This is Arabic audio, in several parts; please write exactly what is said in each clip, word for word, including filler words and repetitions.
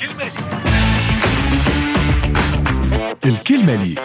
الكلمة لي الكلمة لي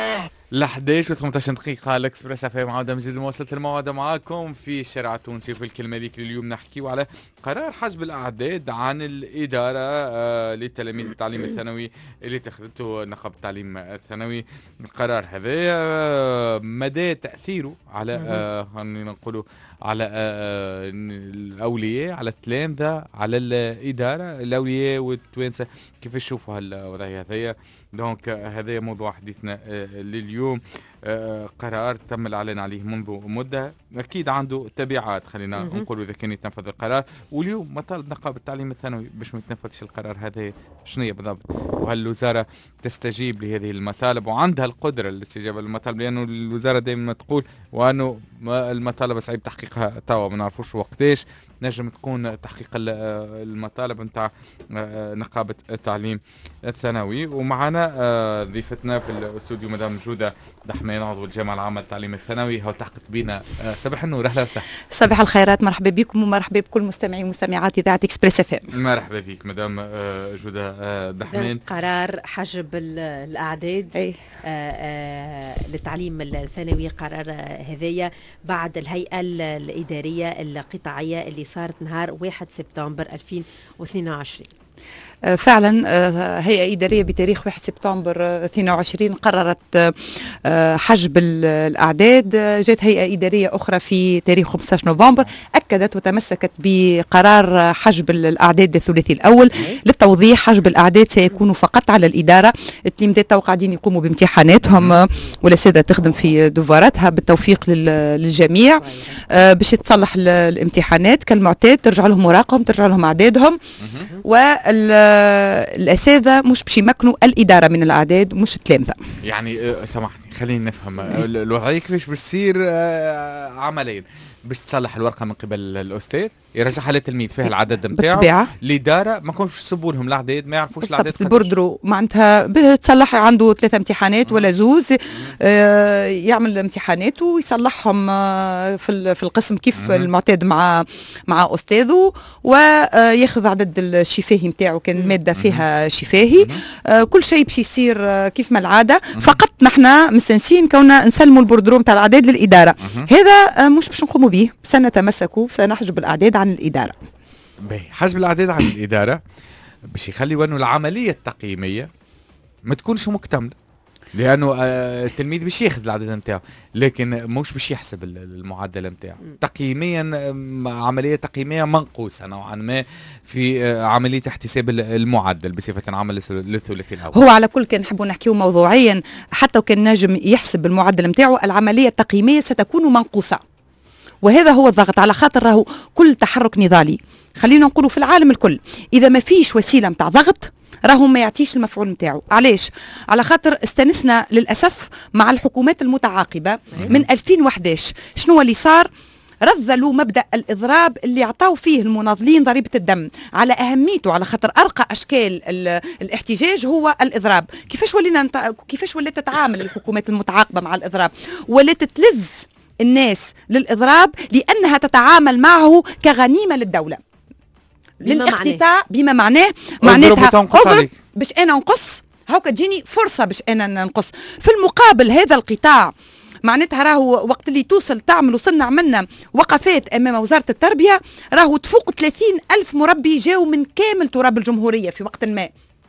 لحداش وثمانية دقيقة على الاكسبريس اف ام. عودة مزيد مواصلة الموعد معاكم في الشارع التونسي في الكلمة ليك. اليوم نحكيو على قرار حجب الأعداد عن الإدارة آه لتلاميذ التعليم الثانوي اللي اتخذته نقابة التعليم الثانوي. القرار هذا آه مدى تأثيره على آه نقولوا على آه الأولياء، على التلامذة، على الإدارة، الأولياء والتوانسة كيف يشوفوا هالوضعية هذيا. دونك هذا موضوع حديثنا آه لليوم. آه قرار تم الإعلان عليه منذ مدة، أكيد عنده تبعات، خلينا نقول إذا كان يتنفذ القرار. واليوم مطالب نقابة التعليم الثانوي باش ما يتنفذش القرار هذا شنو هي بالضبط، وهل الوزارة تستجيب لهذه المطالب وعندها القدرة للاستجابة للمطالب، لأنه الوزارة دائما تقول وأنه المطالب صعيب تحقيقها توا ما نعرفوش وقتاش نجم تكون تحقيق المطالب نتاع نقابة التعليم الثانوي. ومعنا ضيفتنا في الاستوديو مدام جودة دحمان عضو الجامعة العامة للتعليم الثانوي. هو التحقت بينا. صباح النور، اهلا وسهلا. صباح الخيرات، مرحبا بكم ومرحبا بكل مستمعي ومستمعات اذاعه اكسبريس اف ام. مرحبا بك مدام جودة دحمان. قرار حجب الاعداد أي. آآ آآ للتعليم الثانوي، قرار هذايا بعد الهيئة الإدارية القطاعية اللي صارت نهار واحد سبتمبر ألفين واثنين وعشرين. فعلا هيئة إدارية بتاريخ واحد سبتمبر اثنين وعشرين قررت حجب الأعداد. جاءت هيئة إدارية أخرى في تاريخ خمسة عشر نوفمبر أكدت وتمسكت بقرار حجب الأعداد الثلاثي الأول. للتوضيح، حجب الأعداد سيكون فقط على الإدارة. التلاميذ قاعدين يقوموا بامتحاناتهم والأساتذة تخدم في دوفاراتها بالتوفيق للجميع باش تصلح الامتحانات كالمعتاد، ترجع لهم اوراقهم، ترجع لهم أعدادهم. وال الأساتذة مش باش يمكنوا الإدارة من الأعداد مش التلامذة. يعني سامحني خلينا نفهم الوضعية كيفاش بتصير عمليا. باش تصلح الورقة من قبل الأستاذ، يرجعها للتلميذ فيها العدد نتاعو. الإدارة ما كونش يسبوا لهم الأعداد، ما يعرفوش الأعداد. البوردرو معناتها بتصلح عنده ثلاثة امتحانات ولا زوز، آه يعمل امتحانات ويصلحهم آه في في القسم كيف مم. المعتاد مع مع أستاذه، وياخذ عدد الشفاهي نتاعو كان المادة فيها شفاهي. آه كل شيء باش يصير آه كيف ما العادة. مم. فقط نحنا مستنسين كوننا نسلموا البوردرو نتاع الأعداد للإدارة. مم. هذا آه مش باش نقوموا به، سنتمسكوا سنحجب الأعداد عن الإدارة. حجب الأعداد عن الإدارة باش يخلي وانه العملية التقييمية ما تكونش مكتملة، لأنه التلميذ باش ياخذ العدد نتاعو لكن مش باش يحسب المعدل نتاعو. تقييميا عملية تقييمية منقوصة نوعا ما في عملية احتساب المعدل بصفة عامة للثلاثي الأول. هو على كل كان نحبوا نحكيو موضوعيا، حتى وكان نجم يحسب المعدل نتاعو العملية التقييمية ستكون منقوصة، وهذا هو الضغط. على خاطر راهو كل تحرك نضالي، خلينا نقولوا في العالم الكل، إذا ما فيش وسيلة متاع ضغط راهو ما يعطيش المفعول نتاعو. علاش؟ على خاطر استنسنا للأسف مع الحكومات المتعاقبة من ألفين وإحدى عشر. شنو اللي صار؟ رذلوا مبدأ الإضراب اللي عطاو فيه المناضلين ضريبة الدم على أهميته، على خاطر أرقى أشكال الاحتجاج هو الإضراب. كيفاش ولينا نت... كيفاش ولات تتعامل الحكومات المتعاقبة مع الإضراب؟ ولات تلز الناس للإضراب لأنها تتعامل معه كغنيمة للدولة، للاقتطاع بما معناه معناتها باش أنا نقص هاكا تجيني فرصة باش أنا ننقص. في المقابل هذا القطاع معناتها راهو وقت اللي توصل تعمل، وصلنا عملنا وقفات أمام وزارة التربية، راهو تفوق ثلاثين ألف مربي جاوا من كامل تراب الجمهورية في وقت ما.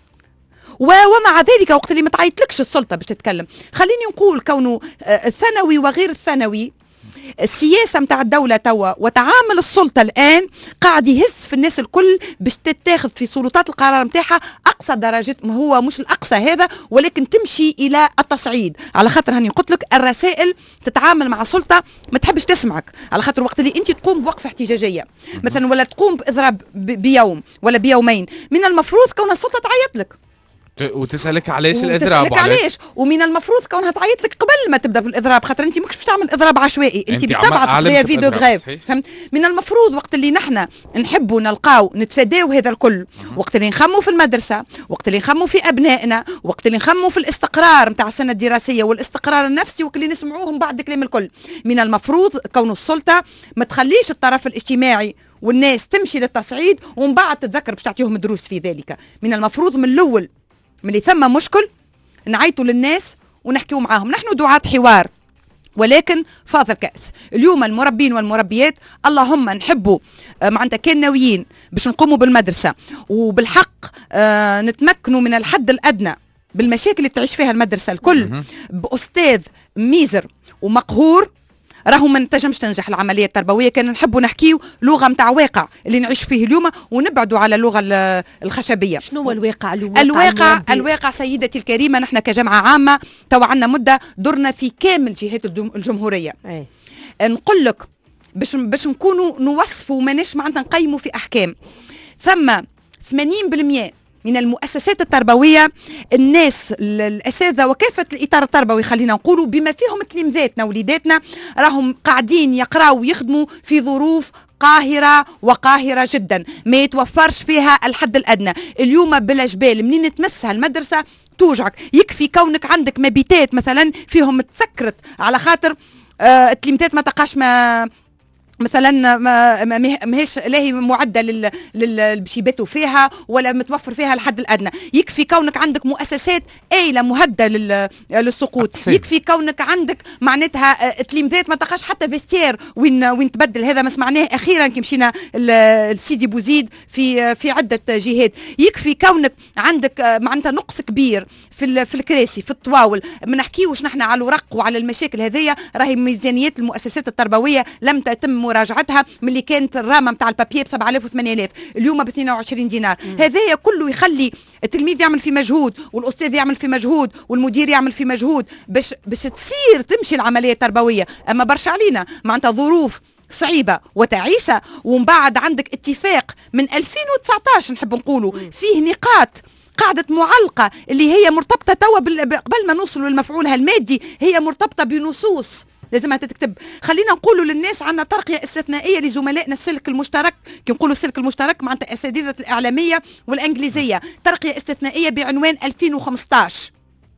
ومع ذلك وقت اللي ما تعيطلكش السلطة باش تتكلم، خليني نقول كونه الثانوي وغير الثانوي السياسة متاع الدولة توا وتعامل السلطة الآن قاعد يهز في الناس الكل باش تتاخذ في سلطات القرار متاعها أقصى درجات، ما هو مش الأقصى هذا ولكن تمشي إلى التصعيد. على خاطر هاني قلت لك الرسائل تتعامل مع سلطة ما تحبش تسمعك، على خاطر وقت اللي أنت تقوم بوقفة احتجاجية مثلا ولا تقوم بإضراب بيوم ولا بيومين، من المفروض كون السلطة تعيط لك وتسألك علاش الإضراب وعلاش، ومن المفروض كونها تعيط لك قبل ما تبدا بالإضراب، خاطر انت ماكش باش تعمل إضراب عشوائي، انت باش تبعث ليا فيديو غريف. فهمت؟ من المفروض وقت اللي نحن نحبوا نلقاو نتفاداو هذا الكل، وقت اللي نخموا في المدرسة، وقت اللي نخموا في أبنائنا، وقت اللي نخموا في الاستقرار نتاع السنة الدراسية والاستقرار النفسي، وقت اللي نسمعوهم بعد الكلام الكل، من المفروض كون السلطة ما تخليش الطرف الاجتماعي والناس تمشي للتصعيد ومن بعد تتذكر باش تعطيهم دروس في ذلك. من المفروض من الاول ملي ثم مشكل نعيطوا للناس ونحكيوا معاهم. نحن دعاة حوار ولكن فاض الكأس. اليوم المربين والمربيات اللهم نحبوا آه معناتها كان ناويين باش نقوموا بالمدرسة وبالحق آه نتمكنوا من الحد الأدنى بالمشاكل اللي تعيش فيها المدرسة الكل بأستاذ ميزر ومقهور، راهو ما نتجمش تنجح العمليه التربويه. كان نحبوا نحكيو لغه نتاع واقع اللي نعيش فيه اليوم ونبعدوا على اللغه الخشبيه. شنو هو الواقع؟ الواقع الواقع, الواقع سيدتي الكريمه، نحن كجامعه عامه تو عندنا مده درنا في كامل جهات الجمهوريه. أي. نقول لك باش باش نكونوا نوصفوا ماناش معناتها نقيموا في احكام. ثم ثمانين بالمئة من المؤسسات التربويه الناس الاساتذه وكافه الاطار التربوي خلينا نقولوا بما فيهم تلامذاتنا وليداتنا راهم قاعدين يقراوا ويخدموا في ظروف قاهرة وقاهرة جدا ما يتوفرش فيها الحد الأدنى. اليوم بلا جبال منين تمسها المدرسة توجعك. يكفي كونك عندك مبيتات مثلا فيهم تسكرت على خاطر آه التلامذات ما تلقاش ما مثلا ما ماهيش لاهي معده لل باش يباتوا فيها ولا متوفر فيها الحد الادنى. يكفي كونك عندك مؤسسات آيلة مهدة لل... للسقوط. أحسن. يكفي كونك عندك معناتها تلامذات ما تلقاش حتى فيستير وين وين تبدل. هذا ما سمعناه اخيرا كي مشينا لسيدي بوزيد في في عده جهات. يكفي كونك عندك معناتها نقص كبير في ال... في الكراسي في الطواول. ما نحكيوش نحن على الورق وعلى المشاكل هذيا. راهي ميزانيات المؤسسات التربويه لم تتم مراجعتها من اللي كانت الرامه نتاع البابيي ب سبعة آلاف وثمانية آلاف اليوم ب اثنين وعشرين دينار. هذايا كله يخلي التلميذ يعمل في مجهود والاستاذ يعمل في مجهود والمدير يعمل في مجهود باش باش تصير تمشي العمليه التربويه. اما برشا علينا معناتها ظروف صعيبه وتعيسه ومن بعد عندك اتفاق من ألفين وتسعطاش نحب نقولوا فيه نقاط قاعدة معلقة اللي هي مرتبطة توا قبل ما نوصلوا لمفعولها المادي هي مرتبطة بنصوص لازمها تتكتب. خلينا نقولوا للناس عنا ترقية استثنائية لزملائنا السلك المشترك. كي نقولوا السلك المشترك معناتها أساتذة الإعلامية والإنجليزية ترقية استثنائية بعنوان ألفين وخمسطاش.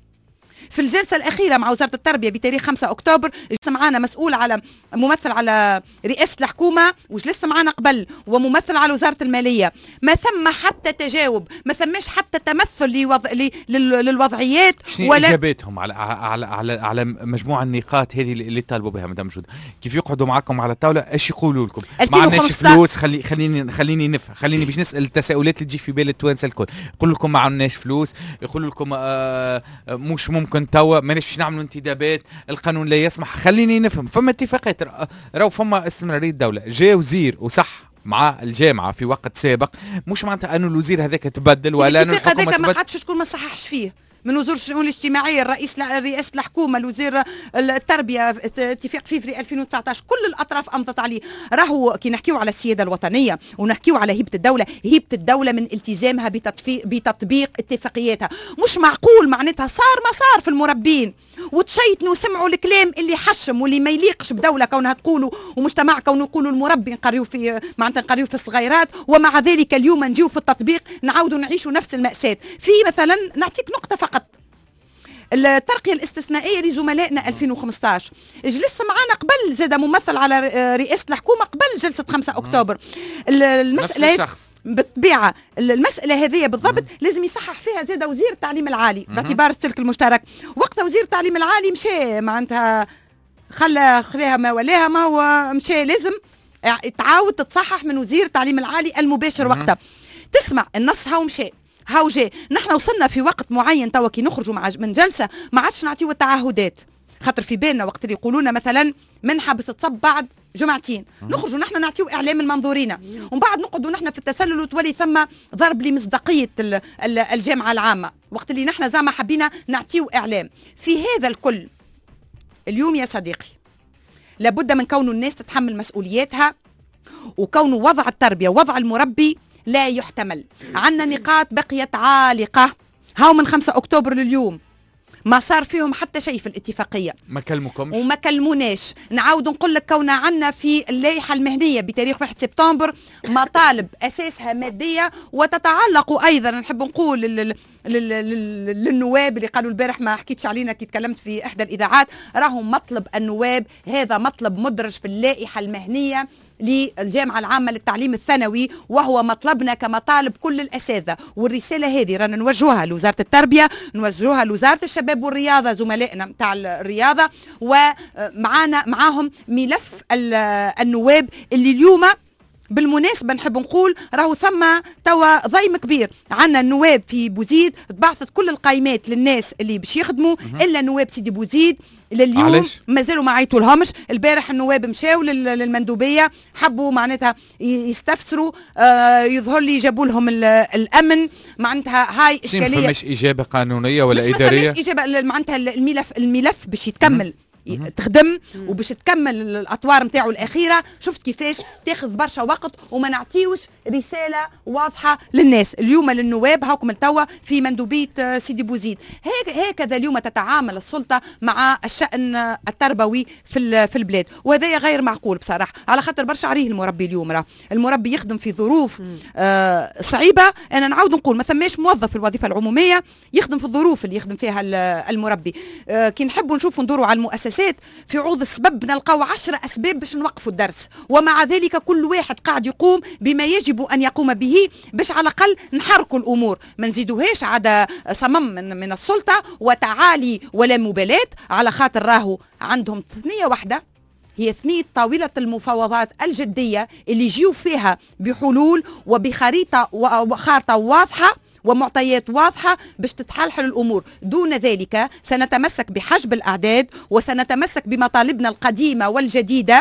في الجلسة الأخيرة مع وزارة التربية بتاريخ خمسة أكتوبر جلس معنا مسؤول على ممثل على رئاسة الحكومة وجلس معنا قبل وممثل على وزارة المالية. ما ثم حتى تجاوب ما ثماش حتى تمثل لوضع... للوضعيات ولا إجاباتهم على على على على مجموعة النقاط هذه اللي طالبوا بها مدام جود. كيف يقعدوا معكم على الطاولة ايش يقولوا لكم؟ ما عندناش فلوس. خلي خليني خليني نفهم خليني باش نسأل التساؤلات اللي تجي في بال التوانسة الكل. يقول لكم ما عندناش فلوس. يقول لكم آه مش ممكن توا ماناش نعملوا انتدابات القانون لا يسمح. خليني نفهم فما اتفاقات راهو فما استمرارية الدولة. جاء وزير وصح مع الجامعة في وقت سابق مش معناتها انه الوزير هذاك تبدل ولا انه الحكومة تبدل. ما حدش شكون ما صححش فيه من وزير الشؤون الاجتماعيه الرئيس رئاسه الحكومه الوزير التربيه اتفاق فيه في ألفين وتسعطاش كل الاطراف امضت عليه. راهو كي نحكيو على السياده الوطنيه ونحكيو على هيبه الدوله هيبه الدوله من التزامها بتطبيق اتفاقياتها. مش معقول معناتها صار ما صار في المربين وتشيتنوا وسمعوا الكلام اللي حشم واللي ما يليقش بدوله كونها تقولوا ومجتمع كونه يقولوا المربي نقريو في معناتها نقريو في الصغيرات ومع ذلك اليوم نجيو في التطبيق نعاودوا نعيشوا نفس المأساة. في مثلا نعطيك نقطه فقط الترقية الاستثنائية لزملائنا ألفين وخمسطاش جلس معنا قبل زاد ممثل على رئاسة الحكومة قبل جلسة خمسة أكتوبر. المسألة بالطبيعة المسألة هذه بالضبط لازم يصحح فيها زاد وزير التعليم العالي باعتبار السلك المشترك. وقت وزير التعليم العالي مشى معناتها خلى خليها ما ولاها ما هو مشى لازم تعاود تتصحح من وزير التعليم العالي المباشر وقتها. تسمع النص هاو مشى هاو جاي. نحن وصلنا في وقت معين توا كي نخرجوا مع من جلسه ما عادش نعطيو التعهدات خاطر في بالنا وقت اللي يقولوا مثلا منحه بس تصب بعد جمعتين نخرجوا نحن نعطيو اعلام المنظورين ومن بعد نقعدوا نحن في التسلل وتولي ثم ضرب لمصداقيه الجامعه العامه وقت اللي نحن زعما حبينا نعطيو اعلام. في هذا الكل اليوم يا صديقي لابد من كون الناس تتحمل مسؤولياتها وكون وضع التربيه ووضع المربي لا يحتمل. عندنا نقاط بقيت عالقة هاو من خمسة أكتوبر لليوم ما صار فيهم حتى شيء في الاتفاقية. ما كلموكمش وما كلموناش. نعاود نقول لك كون عندنا في اللائحة المهنية بتاريخ واحد سبتمبر مطالب أساسها مادية وتتعلق أيضا نحب نقول لل... لل... لل... للنواب اللي قالوا البارح ما حكيتش علينا كي تكلمت في إحدى الإذاعات راهم مطلب النواب هذا مطلب مدرج في اللائحة المهنية للجامعة العامة للتعليم الثانوي، وهو مطلبنا كمطالب كل الأساتذة. والرسالة هذه رانا نوجهها لوزارة التربية، نوجهها لوزارة الشباب والرياضة، زملائنا متاع الرياضة، ومعانا معاهم ملف النواب اللي اليوم بالمناسبة نحب نقول راهو ثم توا ضيم كبير. عنا النواب في بوزيد تبعثت كل القائمات للناس اللي باش يخدموا الا نواب سيدي بوزيد لليوم مازالوا ما عيطوا لهمش. البارح النواب مشاو للمندوبيه حبوا معناتها يستفسروا، آه يظهر لي جابوا لهم الامن. معناتها هاي اشكاليه، مش اجابه قانونيه ولا مش اداريه، مش اجابه. معناتها الملف الملف باش يتكمل تخدم وباش تكمل الاطوار نتاعو الاخيره. شفت كيفاش تاخذ برشا وقت وما نعطيوش رساله واضحه للناس. اليوم للنواب هاكم التوا في مندوبيه سيدي بوزيد. هكذا اليوم تتعامل السلطه مع الشان التربوي في في البلاد، وهذا غير معقول بصراحه، على خاطر برشا عليه المربي. اليوم راه المربي يخدم في ظروف آه صعيبه. انا نعاود نقول ما ثماش موظف في الوظيفه العموميه يخدم في الظروف اللي يخدم فيها المربي. آه كي نحبوا نشوفوا ندوروا على المؤسسات في عوض السبب نلقاو عشرة أسباب باش نوقفوا الدرس، ومع ذلك كل واحد قاعد يقوم بما يجب أن يقوم به باش على الأقل نحركوا الأمور، ما نزيدوهاش عدا صمم من, من السلطة وتعالي ولا مبالاة. على خاطر راهو عندهم ثنية واحدة، هي ثنية طاولة المفاوضات الجدية اللي يجيو فيها بحلول وبخريطة وخارطة واضحة ومعطيات واضحة باش تتحلحل الأمور. دون ذلك سنتمسك بحجب الأعداد وسنتمسك بمطالبنا القديمة والجديدة،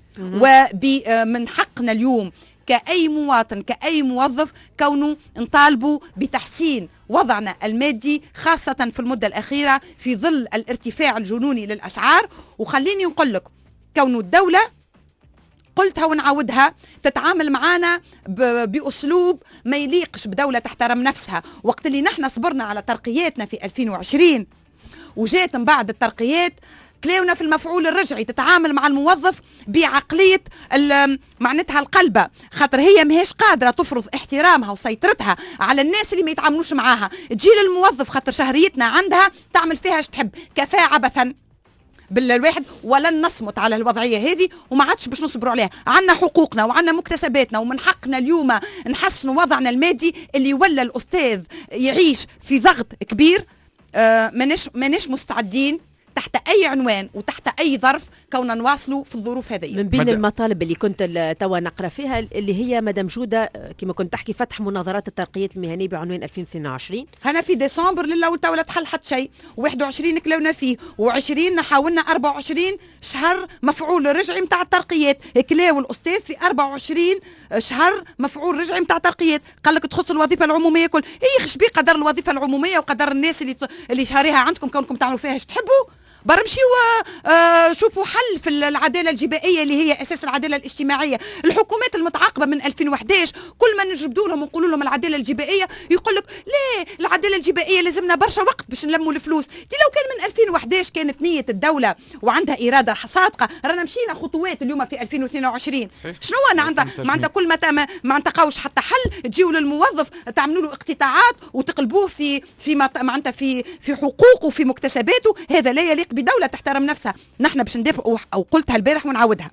ومن حقنا اليوم كأي مواطن كأي موظف كونه نطالبوا بتحسين وضعنا المادي، خاصة في المدة الأخيرة في ظل الارتفاع الجنوني للأسعار. وخليني نقول لك كونه الدولة قلتها ونعودها تتعامل معنا بأسلوب ما يليقش بدولة تحترم نفسها. وقت اللي نحن صبرنا على ترقياتنا في ألفين وعشرين وجات من بعد الترقيات تلاونا في المفعول الرجعي، تتعامل مع الموظف بعقلية معناتها القلبة، خاطر هي ماهيش قادرة تفرض احترامها وسيطرتها على الناس اللي ما يتعاملوش معاها. تجي للموظف خاطر شهريتنا عندها تعمل فيها اش تحب، كفاءة عبثا بالواحد. ولن نصمت على الوضعيه هذه وما عادش باش نصبروا عليها. عندنا حقوقنا وعندنا مكتسباتنا، ومن حقنا اليوم نحسنوا وضعنا المادي اللي ولا الاستاذ يعيش في ضغط كبير. آه ماناش ماناش مستعدين تحت اي عنوان وتحت اي ظرف كوننا نواصلوا في الظروف هذه. من بين المطالب اللي كنت توا نقرا فيها اللي هي مدام جوده كما كنت تحكي فتح مناظرات الترقيات المهنيه بعنوان ألفين واثنين وعشرين. هنا في ديسمبر لله توا تحل حتى شيء، واحد وعشرين كلونا فيه، و20 حاولنا أربعة وعشرين شهر مفعول رجعي نتاع الترقيات. كلاو الاستاذ في أربعة وعشرين شهر مفعول رجعي نتاع ترقيات. قال لك تخص الوظيفه العموميه كل اي خش بيه قدر الوظيفه العموميه وقدر الناس اللي اللي شهريها عندكم كونكم تعملوا فيها اش تحبوا. برمشيو آه شوفوا حل في العداله الجبائيه اللي هي اساس العداله الاجتماعيه. الحكومات المتعاقبه من ألفين وأحد عشر كل ما نجبدوا لهم ونقولوا لهم العداله الجبائيه يقول لك لا العداله الجبائيه لازمنا برشا وقت باش نلموا الفلوس. دي لو كان من ألفين وأحد عشر كانت نيه الدوله وعندها اراده صادقه رانا مشينا خطوات اليوم في ألفين واثنين وعشرين. شنو انا عندها معناتها كل ما ما نتلقاوش حتى حل تجيو للموظف تعملوا له اقتطاعات وتقلبوه في في معناتها في في حقوقه وفي مكتسباته. هذا لا يليق بدولة تحترم نفسها. نحن باش ندافعوا أو قلتها البارح ونعودها،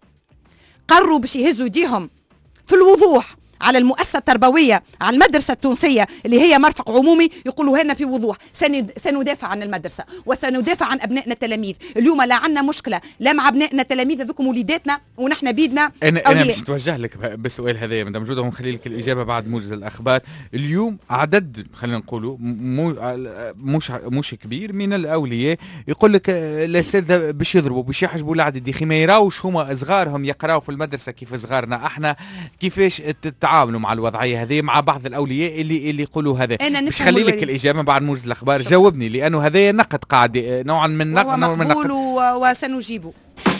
قرروا باش يهزوا يديهم في الوضوح على المؤسسة التربوية، على المدرسة التونسية اللي هي مرفق عمومي. يقولوا هنا في وضوح سندافع عن المدرسة وسندافع عن أبنائنا التلاميذ. اليوم لا عندنا مشكلة لا مع أبنائنا التلاميذ هذوكم وليداتنا ونحن بيدنا. أنا أنا باش نتوجه لك بالسؤال هذا مدام جودة ونخلي لك الإجابة بعد موجز الأخبار. اليوم عدد خلينا نقولوا مو مش مش كبير من الأولياء يقول لك الأساتذة باش يضربوا باش يحجبوا العدد يا أخي ما يراوش هما صغارهم يقراوا في المدرسة كيف صغارنا احنا كيفاش تعاملوا مع الوضعيه هذه مع بعض الاولياء اللي اللي يقولوا هذا. باش خلي لك الاجابه بعد موجز الاخبار. جاوبني لانه هذا نقد قاعد نوعا من نقد نوع من نقد وسنجيبه.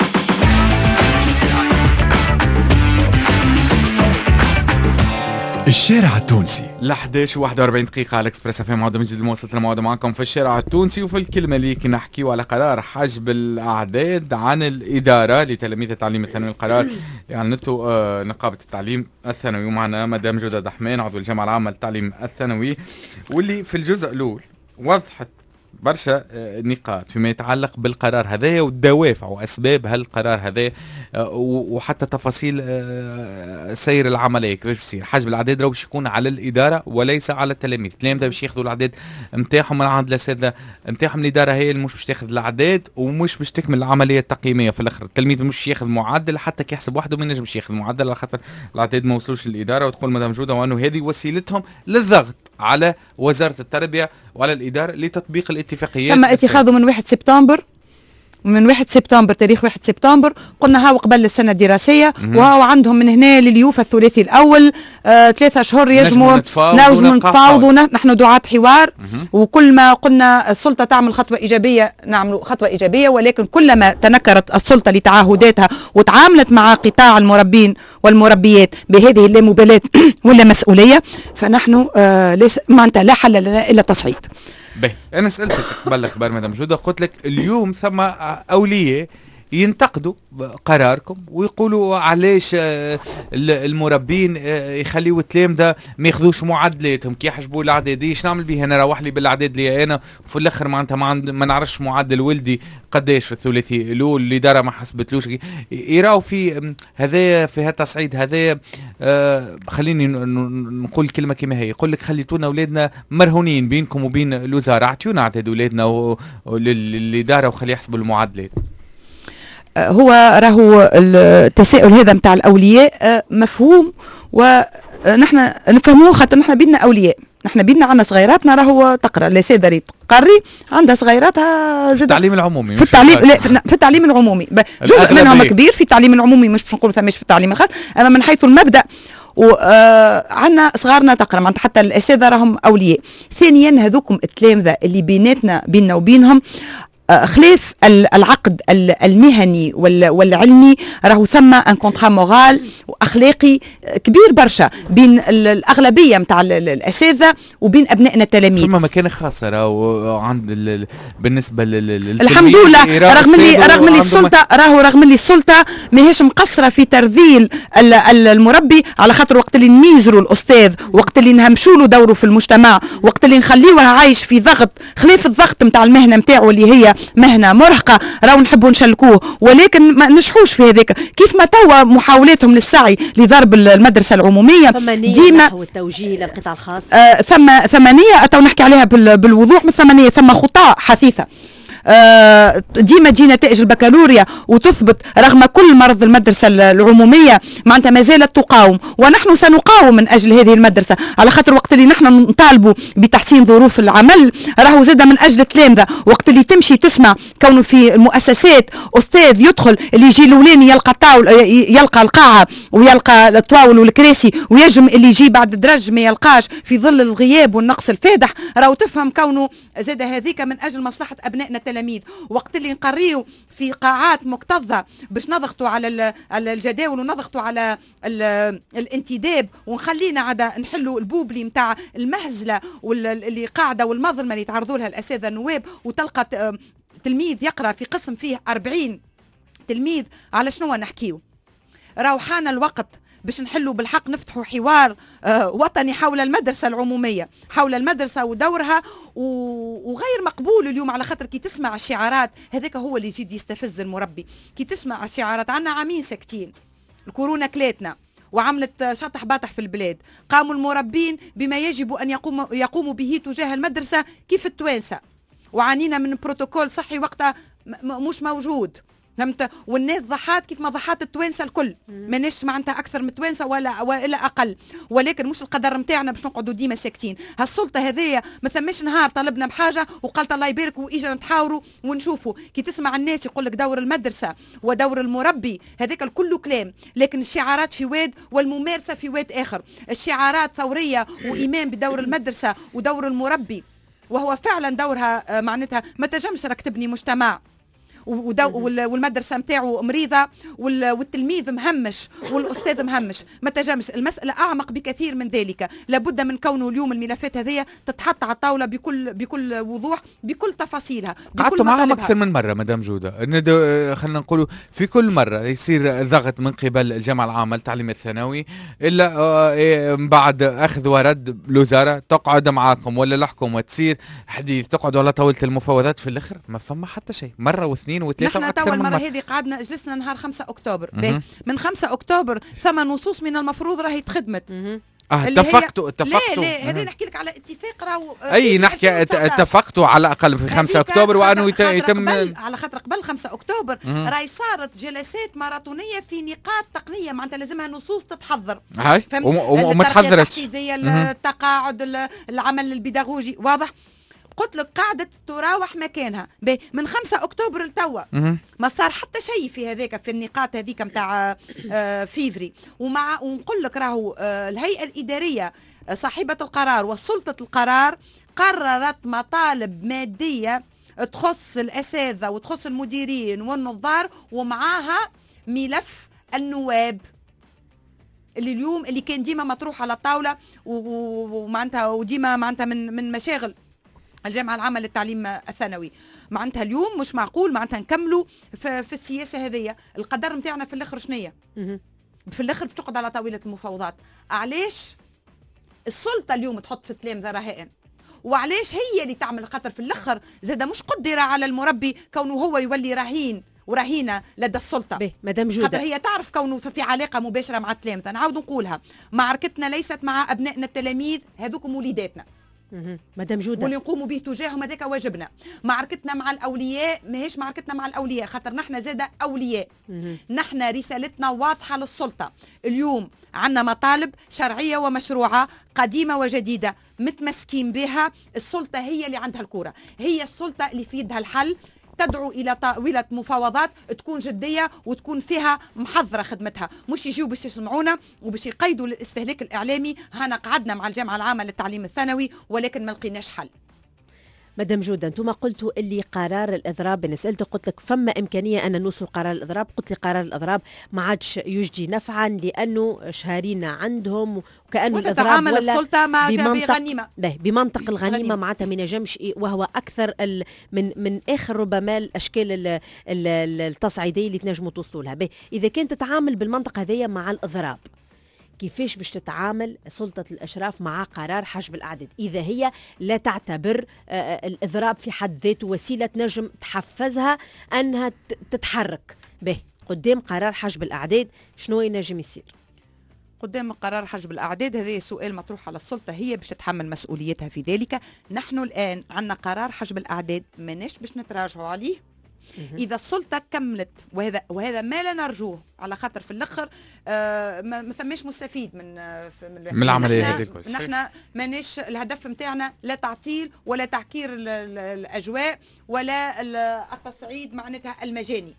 الشارع التونسي ل أحد عشر وواحد وأربعين دقيقة على اكسبريس اف ام. عودة من جديد مواصلة الموعد معكم في الشارع التونسي. وفي الكلمة لي كي نحكيو على قرار حجب الأعداد عن الإدارة لتلاميذ التعليم الثانوي. القرار اعلنته آه نقابة التعليم الثانوي، ومعنا مدام جودة دحمان عضو الجامعة العامة للتعليم الثانوي، واللي في الجزء الأول وضحت برشا نقاط فيما يتعلق بالقرار هذايا والدوافع واسباب هالقرار هذايا، وحتى تفاصيل سير العمليه كيفاش تصير. حجب الاعداد راه باش يكون على الاداره وليس على التلاميذ. التلاميذ باش ياخذوا الاعداد نتاعهم من عند الاساتذه نتاعهم. الاداره هي اللي مش باش تاخذ الاعداد ومش باش تكمل العمليه التقييميه في الاخر. التلميذ مش ياخذ معدل حتى كي يحسب وحده ما ينجمش ياخذ معدل على خاطر الاعداد ما وصلوش للاداره، وتقول مدام جوده وانه هذه وسيلتهم للضغط على وزاره التربيه وعلى الاداره لتطبيق الاتفاقيات. تم اتخاذه من واحد سبتمبر، من واحد سبتمبر تاريخ واحد سبتمبر قلنا هاو قبل السنه الدراسيه، وهاو عندهم من هنا لليوفا الثلاثي الاول آه ثلاثة اشهر يجموا نجموا نتفاوضوا. نحن دعاة حوار، وكل ما قلنا السلطه تعمل خطوه ايجابيه نعملوا خطوه ايجابيه، ولكن كلما تنكرت السلطه لتعهداتها وتعاملت مع قطاع المربين والمربيات بهذه اللامبالاه ولا مسؤوليه، فنحن آه ليس معناتها لا حل لنا الا تصعيد. باهي انا سالتك قبل الاخبار مدام جوده، قلت لك اليوم ثم اولياء ينتقدوا قراركم ويقولوا علاش المربين يخليوا التلامذه ما ياخذوش معدلاتهم كي يحجبوا الاعداد. ايش نعمل به انا؟ روح لي بالاعداد لي انا وفي الاخر معناتها ما, ما نعرفش معدل ولدي قداش في الثلاثي الاول. الاداره ما حسبتلوش. يراو في هذايا في هذا التصعيد هذايا. آه خليني نقول كلمه كما هي، يقول لك خليتونا اولادنا مرهونين بينكم وبين الوزاره. اعطيونا عدد اولادنا للاداره وخلي يحسبوا المعدلات. هو راهو التساؤل هذا متاع الاولياء مفهوم، ونحن نفهموه خاطر نحن بيدنا اولياء. نحن بيدنا عندنا صغيراتنا راهو تقرا لا سيدة تقري عندها صغيراتها في التعليم العمومي. في التعليم لا في التعليم العمومي جزء منهم كبير في التعليم العمومي، مش باش نقولوا ثماش في التعليم الخاص. اما من حيث المبدا وعندنا صغارنا تقرا معناتها حتى الاساتذه راهم اولياء. ثانيا هذوكم التلامذه اللي بيناتنا بيننا وبينهم خلاف العقد المهني والعلمي راهو ثم ان كونترا مورال واخلاقي كبير برشا بين الاغلبيه نتاع الاساتذه وبين ابنائنا التلاميذ. ثم مكانه خاصه راهو عند بالنسبه لل الحمد لله، رغم اللي رغم اللي السلطه راهو رغم اللي السلطه ماهيش مقصره في ترذيل المربي، على خاطر وقت اللي نميزروا الاستاذ، وقت اللي نهمشوا له دوره في المجتمع، وقت اللي نخليوه عايش في ضغط خلاف الضغط نتاع المهنه نتاعو اللي هي مهنه مرهقه، راهو نحبوا نشلكوه ولكن ما نجحوش في هذاك. كيف ما توا محاولاتهم للسعي لضرب المدرسه العموميه ديما والتوجيه للقطاع الخاص آه ثم ثمانيه تو نحكي عليها بالوضوح من ثمانيه ثم خطى حثيثه. آه ديما تجي نتائج البكالوريا وتثبت رغم كل مرض المدرسة العمومية معناتها ما زالت تقاوم، ونحن سنقاوم من أجل هذه المدرسة، على خاطر وقت اللي نحن نطالبوا بتحسين ظروف العمل راهو زاد من أجل التلامذة. وقت اللي تمشي تسمع كونه في المؤسسات أستاذ يدخل اللي يجي الأولاني يلقى الطاول يلقى القاعة ويلقى الطاول والكراسي، ويجم اللي يجي بعد الدرج ما يلقاش في ظل الغياب والنقص الفادح، راهو تفهم كونه زاد هذيك من أجل مصلحة أبنائنا التلاميذ. وقت اللي نقريو في قاعات مكتظة باش نضغطوا على الجداول ونضغطوا على الانتداب ونخلينا عدا نحلوا البوبلي متاع المهزلة واللي قاعدة والمظلمة اللي يتعرضوا لها الأساتذة النواب، وتلقى تلميذ يقرأ في قسم فيه أربعين تلميذ. على شنو نحكيو؟ راهو حان الوقت باش نحلوا بالحق نفتحوا حوار آه وطني حول المدرسة العمومية، حول المدرسة ودورها، وغير مقبول اليوم على خاطر كي تسمع الشعارات هذاك هو اللي يجي يستفز المربي. كي تسمع الشعارات عنا عامين ساكتين، الكورونا كلاتنا وعملت شطح باطح في البلاد، قاموا المربين بما يجب أن يقوم يقوموا به تجاه المدرسة كيف التوانسة، وعانينا من بروتوكول صحي وقتها مش موجود، فهمت؟ والناس ضحات كيف ما ضحات التوانسه الكل، ماناش معناتها اكثر من توانسه ولا ولا اقل، ولكن مش القدر نتاعنا باش نقعدوا ديما ساكتين. هالسلطه هذيا ما ثماش نهار طلبنا بحاجه وقالت الله يبارك واجا نتحاوروا ونشوفوا. كي تسمع الناس يقول لك دور المدرسه ودور المربي هذاك الكل كلام، لكن الشعارات في واد والممارسه في واد اخر. الشعارات ثوريه وايمان بدور المدرسه ودور المربي، وهو فعلا دورها معناتها ما تجمش راك تبني مجتمع، والمدرسه نتاعو مريضه والتلميذ مهمش والاستاذ مهمش، ما تجمش. المساله اعمق بكثير من ذلك، لابد من كونه اليوم الملفات هذه تتحط على الطاوله بكل بكل وضوح، بكل تفاصيلها. قعدتوا معهم اكثر من مره مدام جوده، خلينا نقولوا في كل مره يصير ضغط من قبل الجامعه العامه للتعليم الثانوي، الا بعد اخذ ورد الوزاره تقعد معاكم ولا الحكومه تصير حديث تقعدوا على طاوله المفاوضات، في الاخر ما فما حتى شيء. مره واثنين وثلاثه نحن توا المره هذه قعدنا جلسنا نهار خمسة اكتوبر، من خمسة اكتوبر ثم نصوص من المفروض راهي تخدمت. اه اتفقتوا اتفقتوا لا لا هذه نحكي لك على اتفاق راهو اي نحكي اتفقتوا على الاقل في خمسة اكتوبر وانه يتم على خاطر قبل خمسة اكتوبر راهي صارت جلسات ماراثونيه في نقاط تقنيه معناتها لازمها نصوص تتحضر هاي وما تحضرتش زي التقاعد العمل البيداغوجي واضح. قلت لك قاعدة تراوح مكانها من خمسة أكتوبر لتوا ما صار حتى شيء في هذاك في النقاط هذيك متاع فيفري. ومع ونقول لك راهو الهيئة الإدارية صاحبة القرار وسلطة القرار قررت مطالب مادية تخص الأساتذة وتخص المديرين والنظار، ومعاها ملف النواب اللي اليوم اللي كان ديما مطروح على الطاولة ومعناتها وديما معناتها من من مشاغل الجامعة العامة للتعليم الثانوي. معناتها اليوم مش معقول معناتها نكملوا في, في السياسة هذه. القدر نتاعنا في الاخر شنية؟ في الاخر بتقعد على طاولة المفاوضات. علاش السلطة اليوم تحط في التلامذة رهائن؟ وعلاش هي اللي تعمل خاطر في الاخر زاد مش قدرة على المربي كونه هو يولي رهين ورهينه لدى السلطه. به مدام جوده خاطر هي تعرف كونه في علاقه مباشره مع التلامذه. نعاود نقولها، معركتنا ليست مع ابنائنا التلاميذ، هذوكم وليداتنا مدام جوده واللي نقوموا به تجاههم هذاك واجبنا. معركتنا مع الاولياء ماهيش معركتنا مع الاولياء، خاطر نحن زاده اولياء. نحن رسالتنا واضحه للسلطه. اليوم عندنا مطالب شرعيه ومشروعه قديمه وجديده متمسكين بها. السلطه هي اللي عندها الكوره، هي السلطه اللي في يدها الحل. تدعو الى طاوله مفاوضات تكون جديه وتكون فيها محضره خدمتها، مش يجيو باش يسمعونا وباش يقيدوا للاستهلاك الاعلامي. هنا قعدنا مع الجامعه العامه للتعليم الثانوي ولكن ما لقيناش حل. مدام جودة، انتم قلتوا اللي قرار الاضراب، انا سالت قلت لك فما امكانيه ان نوصل قرار الاضراب، قلت لي قرار الاضراب ما عادش يجدي نفعا لانه شهرين عندهم وكانه الاضراب ولا السلطه مع بغنيمه بمنطق الغنيمه معناتها ما ينجمش، وهو اكثر من من اخر ربما الاشكال التصعيديه اللي تنجموا توصلوا لها. اذا كانت تتعامل بالمنطق هذايا مع الاضراب، كيفاش باش تتعامل سلطة الأشراف مع قرار حجب الأعداد إذا هي لا تعتبر الإضراب في حد ذاته وسيلة نجم تحفزها أنها تتحرك به قدام قرار حجب الأعداد؟ شنو ينجم يصير قدام قرار حجب الأعداد؟ هذا سؤال مطروح على السلطة، هي باش تتحمل مسؤوليتها في ذلك. نحن الآن عندنا قرار حجب الأعداد، مناش باش نتراجعوا عليه. إذا السلطة كملت، وهذا وهذا ما لا نرجوه، على خاطر في الآخر آه ما ثماش مستفيد من آه من, من العملية هذه. نحن ماناش الهدف نتاعنا لا تعطيل ولا تعكير الأجواء ولا التصعيد معناتها المجاني،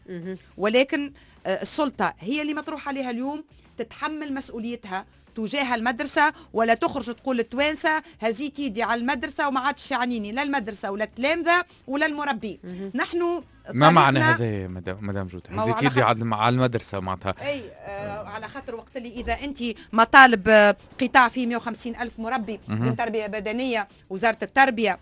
ولكن آه السلطة هي اللي مطروح عليها اليوم تتحمل مسؤوليتها تجاه المدرسة، ولا تخرج تقول التوانسة هزيت يدي على المدرسة وما عادش يعنيني لا المدرسة ولا التلامذة ولا المربي. نحن ما معنى هذا مدام جودة هزيت يدي على المدرسة معناتها؟ اي آه على خاطر وقت اللي اذا انت مطالب آه قطاع فيه مئة وخمسين الف مربي من تربية بدنية وزارة التربية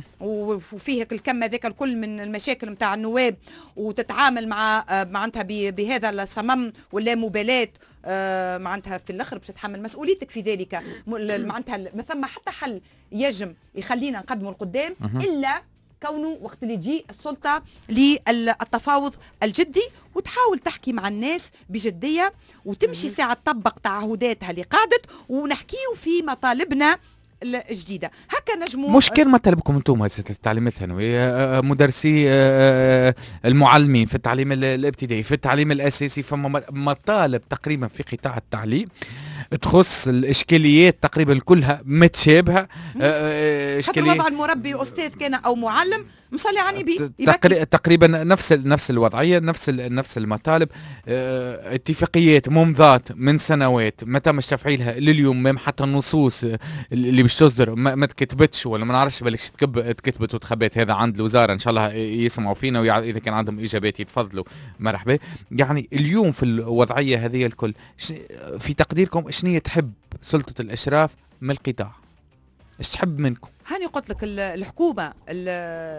وفيه الكم هذاك الكل من المشاكل نتاع النواب، وتتعامل مع آه معناتها بهذا الصمم ولا مبالاة، آه معناتها في الاخر باش تتحمل مسؤوليتك في ذلك. معناتها ما ثم حتى حل يجم يخلينا نقدموا القدام الا كونه وقت اللي تجي السلطه للتفاوض الجدي وتحاول تحكي مع الناس بجديه وتمشي ساعه تطبق تعهداتها اللي قعدت ونحكيو في مطالبنا الجديده. هكا نجموا مش كان مطالبكم انتم هسه التعليم الثانوي، مدرسي المعلمين في التعليم الابتدائي في التعليم الاساسي، فما مطالب تقريبا في قطاع التعليم تخص الاشكاليات تقريبا كلها متشابهه. حتى وضع المربي استاذ كان او معلم مصلي على النبي تقريبا نفس نفس الوضعيه، نفس نفس المطالب. اه اتفاقيات ممضات من سنوات ما تمش تفعيلها لليوم، مم حتى النصوص اللي باش تصدر ما, ما تكتبتش، ولا ما نعرفش بالكش تكتبت وتخبت. هذا عند الوزاره ان شاء الله يسمعوا فينا، واذا كان عندهم اجابات يتفضلوا مرحبا. يعني اليوم في الوضعيه هذه الكل في تقديركم شنو تحب سلطه الاشراف من القطاع؟ ايش تحب منكم؟ هاني قلت لك الحكومه ال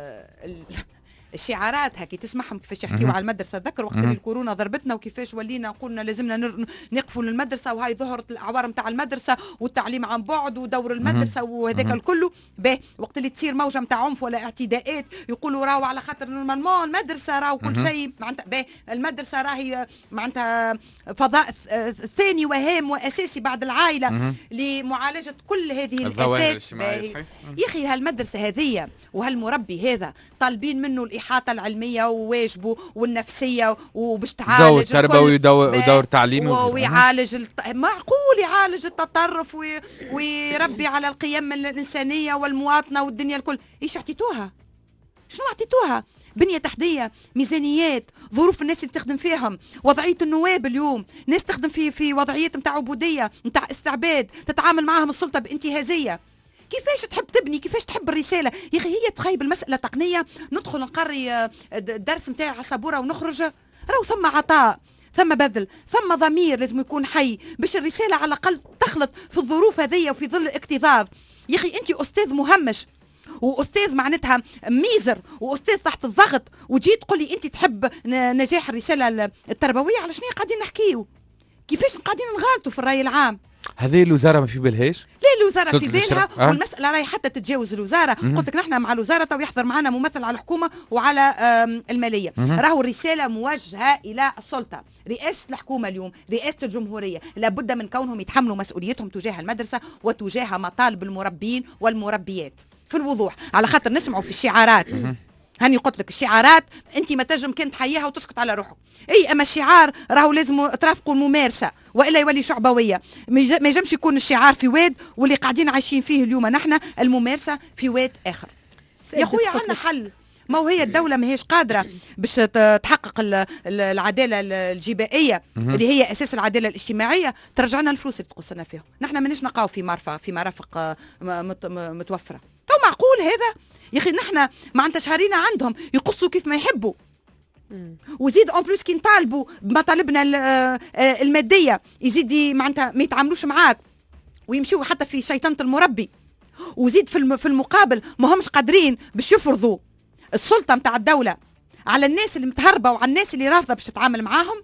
ال الشعارات هكي تسمعهم كيفاش يحكيوا على المدرسه. تذكر وقت اللي الكورونا ضربتنا وكيفاش ولينا قلنا لازمنا نقفوا للمدرسه، وهاي ظهرت الاعوار نتاع المدرسه والتعليم عن بعد ودور المدرسه وهذاك الكل. باهي وقت اللي تصير موجه نتاع عنف ولا اعتداءات يقولوا راهو على خاطر نورمالمون المدرسه راهو كل شيء معناتها باهي المدرسه راهي معناتها فضاء ثاني وهام واساسي بعد العائله لمعالجه كل هذه الآفات. يا اخي هالمدرسه هذه وهالمربي هذا طالبين منه الإحاطة العلمية وواجبه والنفسية وباش تعالج دور تربوي ودور, ودور تعليمي ويعالج الت... معقول يعالج التطرف وي... ويربي على القيم الإنسانية والمواطنة والدنيا الكل. إيش اعطيتوها؟ شنو اعطيتوها؟ بنية تحتية، ميزانيات، ظروف الناس اللي تخدم فيهم، وضعية النواب اليوم ناس تخدم في في وضعيات متاع عبودية متاع استعباد، تتعامل معهم السلطة بانتهازية. كيفاش تحب تبني؟ كيفاش تحب الرساله؟ يا اخي هي تخيب المساله تقنيه، ندخل نقري الدرس نتاعي على السبوره ونخرج. راهو ثم عطاء، ثم بذل، ثم ضمير لازم يكون حي باش الرساله على الاقل تخلط في الظروف هذه وفي ظل الاكتظاظ. يا اخي انت استاذ مهمش واستاذ معناتها ميزر واستاذ تحت الضغط، وتجي تقول لي انت تحب نجاح الرساله التربويه. على شنو قاعدين نحكيو؟ كيفاش قاعدين نغالطوا في الراي العام؟ هذه الوزاره ما في بالهاش؟ لا الوزاره في بالها، أه؟ والمساله راهي حتى تتجاوز الوزاره. قلت لك نحن مع الوزاره تو يحضر معنا ممثل على الحكومه وعلى الماليه. راهو الرساله موجهه الى السلطه، رئاسه الحكومه اليوم، رئاسه الجمهوريه، لابد من كونهم يتحملوا مسؤوليتهم تجاه المدرسه وتجاه مطالب المربين والمربيات في الوضوح. على خاطر نسمعوا في الشعارات، هاني قلت لك الشعارات انت ما تنجم كنت تحييها وتسكت على روحك. اي اما الشعار راهو لازم ترافقوا الممارسه والا يولي شعبويه. ما ينجمش يكون الشعار في واد واللي قاعدين عايشين فيه اليوم نحن الممارسه في واد اخر. يا خويا عندنا حل، ما هو هي الدولة ما هيش قادرة باش تحقق العدالة الجبائية اللي هي أساس العدالة الاجتماعية، ترجعنا الفلوس اللي تقصنا فيهم. نحن مانيش نقاو في مرفق في مرافق متوفرة. تو معقول هذا؟ يا اخي نحن معناتها شهرين عندهم يقصوا كيف ما يحبوا، وزيد اون بلوس كي نطالبوا بمطالبنا الماديه يزيد معناتها ما يتعاملوش معاك ويمشيوا حتى في شيطنه المربي، وزيد في المقابل ما همش قادرين باش يفرضوا السلطه نتاع الدوله على الناس اللي متهربه وعلى الناس اللي رافضه باش تتعامل معاهم.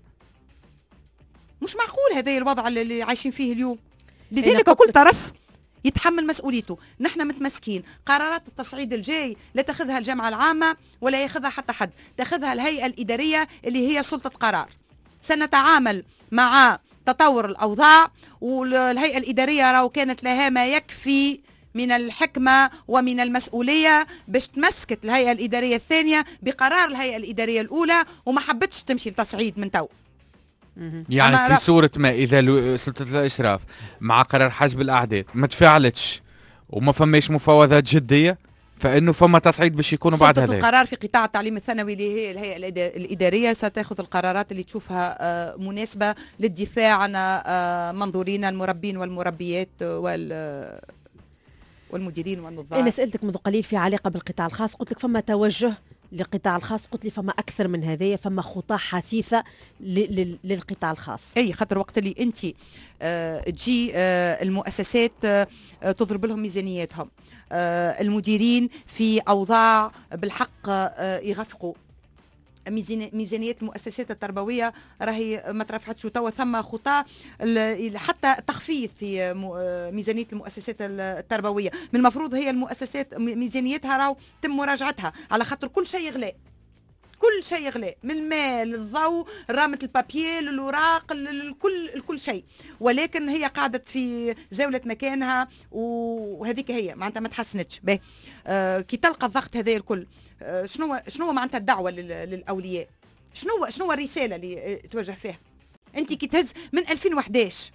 مش معقول هذا الوضع اللي عايشين فيه اليوم. لذلك كل طرف يتحمل مسؤوليته. نحن متمسكين قرارات التصعيد الجاي لا تاخذها الجامعة العامة ولا ياخذها حتى حد، تاخذها الهيئة الإدارية اللي هي سلطة قرار. سنتعامل مع تطور الأوضاع، والهيئة الإدارية راهو كانت لها ما يكفي من الحكمة ومن المسؤولية باش تمسكت الهيئة الإدارية الثانية بقرار الهيئة الإدارية الأولى وما حبتش تمشي لتصعيد من تو. يعني في صورة ما إذا سلطة الإشراف مع قرار حجب الأعداد ما تفعلتش وما فماش مفاوضات جدية، فإنه فما تصعيد باش يكونوا بعد هذا. سلطة القرار في قطاع التعليم الثانوي اللي هي الهيئة الإدارية ستأخذ القرارات اللي تشوفها مناسبة للدفاع عن منظورين المربين والمربيات وال والمديرين والنظام. أنا سألتك منذ قليل في علاقة بالقطاع الخاص، قلت لك فما توجه للقطاع الخاص، قلت لي فما أكثر من هذايا، فما خطى حثيثة للقطاع الخاص. أي خاطر وقت اللي أنت آه تجي آه المؤسسات آه تضرب لهم ميزانياتهم، آه المديرين في أوضاع بالحق آه يغفقوا ميزانيات المؤسسات التربويه راهي ما ترفعتش، وتوا ثم خطى حتى تخفيض في ميزانيه المؤسسات التربويه. من المفروض هي المؤسسات ميزانيتها راهو تم مراجعتها على خاطر كل شيء غلاء، كل شيء غلاء، من الماء للضوء، رامة البابيي للوراق، الكل الكل شيء، ولكن هي قعدت في زاولة مكانها وهذيك هي معناتها ما تحسنتش. باهي آه كي تلقى الضغط هذا الكل، آه شنو شنو معناتها الدعوة للأولياء؟ شنو شنو الرسالة اللي توجه فيها؟ أنت كي تهز من ألفين وإحداش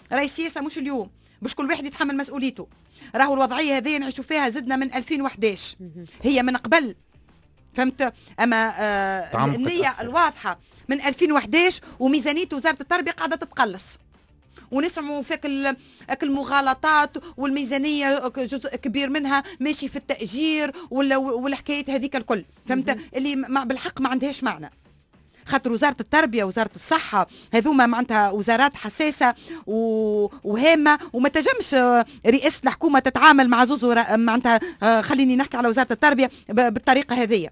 راهي سياسه مش اليوم باش كل واحد يتحمل مسؤوليته. راهو الوضعيه هذه نعيشوا فيها زدنا من ألفين وأحد عشر، هي من قبل فهمت. اما آه النيه أكثر. الواضحه من ألفين وأحد عشر، وميزانيه وزاره التربيه قاعده تتقلص، ونسمعوا فيك المغالطات، والميزانيه جزء كبير منها ماشي في التاجير والحكايات هذيك الكل فهمت، اللي بالحق ما عندهاش معنى. خاطر وزارة التربية وزارة الصحة هذوما معناتها وزارات حساسة وهامة، وما تجمش رئاسة الحكومة تتعامل مع زوز معناتها. خليني نحكي على وزارة التربية بالطريقة هذه.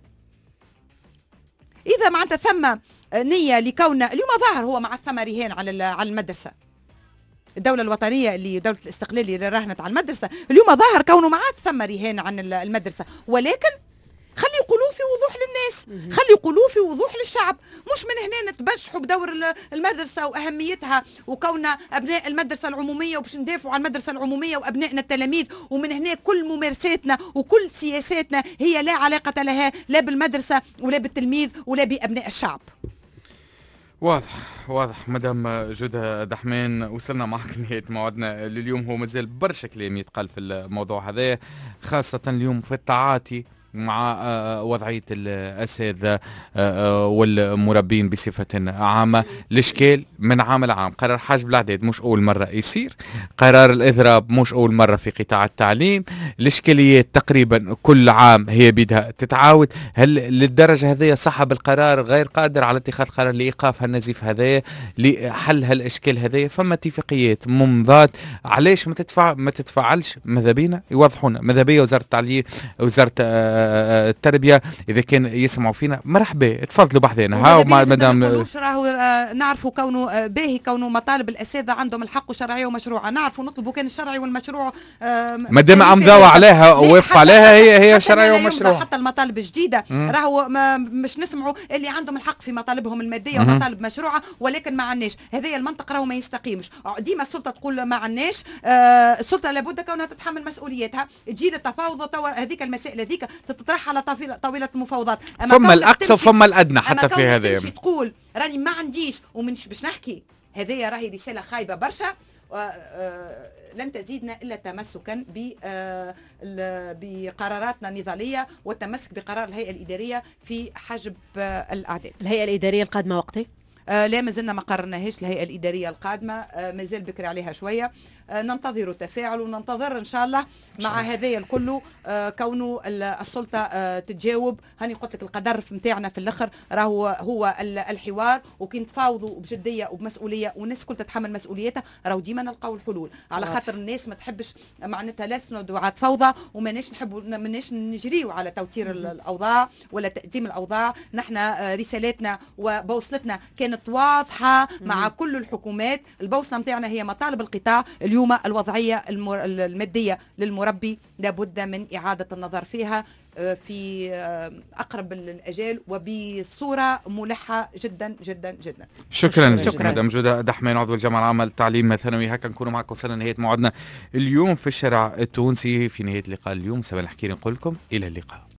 إذا معناتها ثم نية لكون اليوم ظاهر هو مع ثم رهان على على المدرسة، الدولة الوطنية اللي دولة الاستقلال اللي راهنت على المدرسة، اليوم ظاهر كونه ما عاد ثم رهان عن المدرسة، ولكن خلي يقولوه في وضوح للناس، خلي يقولوه في وضوح للشعب، مش من هنا نتبجحوا بدور المدرسة وأهميتها وكون أبناء المدرسة العمومية وباش ندافعوا عن المدرسة العمومية وأبنائنا التلاميذ، ومن هنا كل ممارساتنا وكل سياساتنا هي لا علاقة لها لا بالمدرسة ولا بالتلميذ ولا بأبناء الشعب. واضح واضح مدام جودة دحمان، وصلنا معك نهاية موعدنا لليوم. هو مازال برشا كلام يتقال في الموضوع هذا، خاصة اليوم في التعاطي مع وضعية الأساتذة والمربين بصفة عامة. الإشكال من عام لعام، قرار حجب الأعداد مش أول مرة يصير، قرار الإضراب مش أول مرة في قطاع التعليم، الإشكاليات تقريبا كل عام هي بدها تتعاود. هل للدرجة هذه صاحب القرار غير قادر على اتخاذ قرار لإيقاف هالنزيف هذايا، لحل هالإشكال هذايا؟ فما اتفاقيات ممضات، علاش ما تدفع ما تتفعلش؟ ماذا بينا يوضحونا. ماذا بيا وزارة التعليم وزارة التربيه اذا كان يسمعوا فينا مرحبا، تفضلوا بحذانا. ها مدام راهو نعرفوا كونه باهي كونه مطالب الاساتذه عندهم الحق شرعيه ومشروعه، نعرفوا نطلبوا كان الشرعي والمشروع مادام امضوا عليها ووافقوا عليها هي هي شرعيه ومشروع. حتى المطالب الجديده راهو مش نسمعوا اللي عندهم الحق في مطالبهم الماديه ومطالب مشروعه، ولكن ما عندناش. هذه المنطق راهو ما يستقيمش. ديما السلطه تقول ما عندناش، السلطه لابد كونها تتحمل مسؤوليتها، تجي للتفاوض هذيك المسائل هذيك تطرح على طاولة المفاوضات. فما الأقصى وفما الأدنى حتى في هذا. أما تقول راني ما عنديش ومنش باش نحكي، هذه راهي رسالة خايبة برشا، لن تزيدنا إلا تمسكا بقراراتنا النضالية والتمسك بقرار الهيئة الإدارية في حجب الأعداد. الهيئة الإدارية القادمة وقتي؟ آه لا مازلنا ما قررناهاش الهيئة الإدارية القادمة، آه مازال بكري عليها شوية، آه ننتظر التفاعل وننتظر إن شاء الله مع هذايا الكل آه كونه السلطة آه تتجاوب. هاني قلت لك القدر نتاعنا في الآخر راهو هو الحوار، وكي نتفاوضوا بجدية وبمسؤولية والناس كل تتحمل مسؤوليتها راهو ديما نلقاو الحلول، على خاطر الناس ما تحبش معناتها لا تسندوا فوضى، وماناش نحبوا ماناش نجريوا على توتير الأوضاع ولا تقديم الأوضاع. نحن آه رسالتنا وبوصلتنا كانت واضحة مع كل الحكومات. البوصلة متاعنا هي مطالب القطاع. اليوم الوضعية المادية للمربي لابد من إعادة النظر فيها في أقرب الأجال وبصورة ملحة جدا جدا جدا. شكرا شكرا مدام جودة دحمان عضو الجامعة العامة للتعليم الثانوي. هكا نكونوا معكم، وصلنا نهاية موعدنا اليوم في الشارع التونسي. في نهاية اللقاء اليوم سبا الحكيري نقول لكم إلى اللقاء.